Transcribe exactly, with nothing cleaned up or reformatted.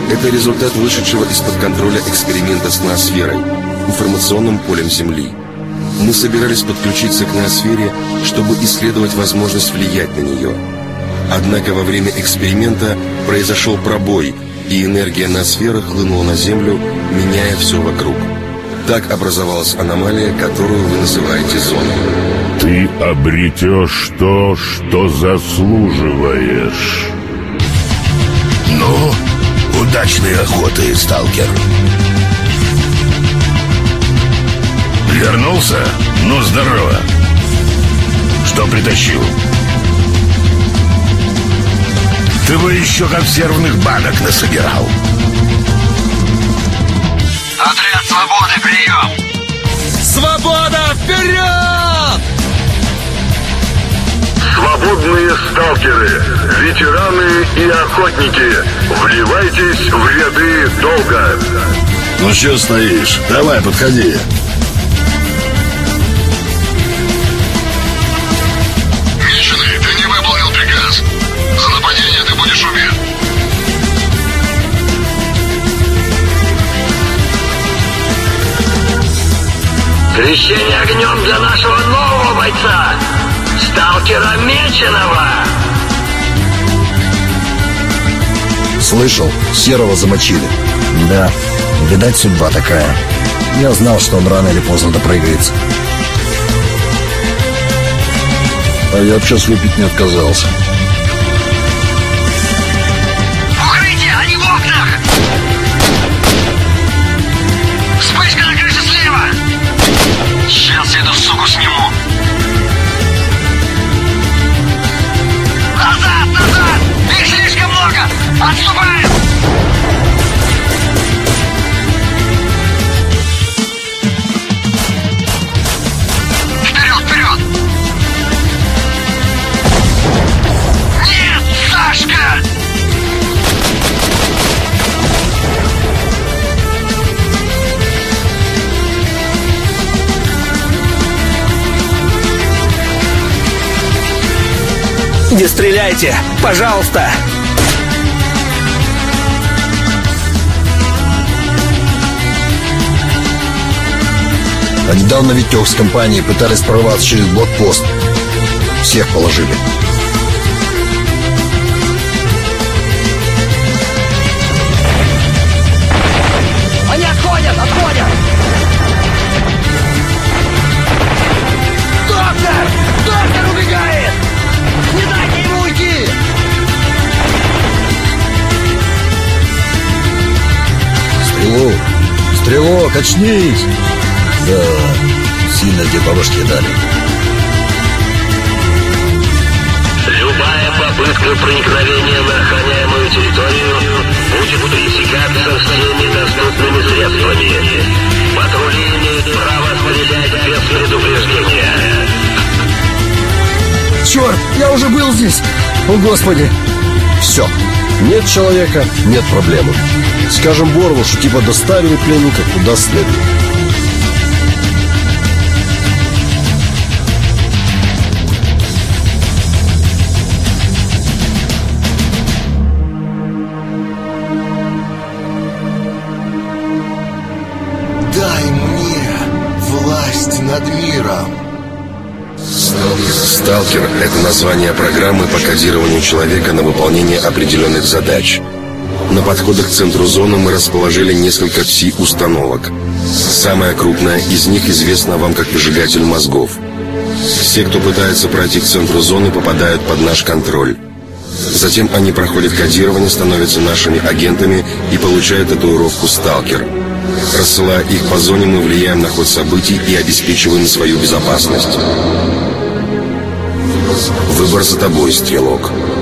Это результат вышедшего из-под контроля эксперимента с ноосферой, информационным полем Земли. Мы собирались подключиться к ноосфере, чтобы исследовать возможность влиять на нее. Однако во время эксперимента произошел пробой, и энергия ноосферы хлынула на Землю, меняя все вокруг. Так образовалась аномалия, которую вы называете зоной. Ты обретешь то, что заслуживаешь. Ну, удачной охоты, сталкер. Вернулся? Ну, здорово. Что притащил? Ты бы еще консервных банок насобирал. Отряд свободы, прием! Свобода, вперед! Свободные сталкеры, ветераны и охотники, вливайтесь в ряды долга. Ну что стоишь? Давай, подходи. Меченый, ты не выполнил приказ. За нападение ты будешь убит. Крещение огнем для нашего нового бойца, сталкера Меченого. Слышал, Серого замочили. Да, видать, судьба такая. Я знал, что он рано или поздно допрыгается. А я б сейчас выпить не отказался. Укрытие, они в окнах! Вспышка на крыше слева! Сейчас я эту суку сниму! Назад, назад! Их слишком много! Отступаем! Вперед, вперед! Нет, Сашка! Не стреляйте, пожалуйста! А недавно Витек с компанией пытались прорваться через блокпост. Всех положили. Они отходят, отходят! Доктор! Доктор убегает! Не дайте ему уйти! Стрелок! Стрелок, очнись! Да, сильно тебе по башке дали. Любая попытка проникновения на охраняемую территорию будет пресекаться всеми доступными средствами. Патрули имеют право стрелять без предупреждения. Черт, я уже был здесь! О, Господи! Все, нет человека, нет проблемы. Скажем Борову, что типа доставили пленника куда следует. Дай мне власть над миром. Сталкер — это название программы по кодированию человека на выполнение определенных задач. На подходах к центру зоны мы расположили несколько пси-установок. Самая крупная из них известна вам как выжигатель мозгов. Все, кто пытается пройти к центру зоны, попадают под наш контроль. Затем они проходят кодирование, становятся нашими агентами и получают татуировку «Сталкер». Рассылая их по зоне, мы влияем на ход событий и обеспечиваем свою безопасность. Выбор за тобой, стрелок.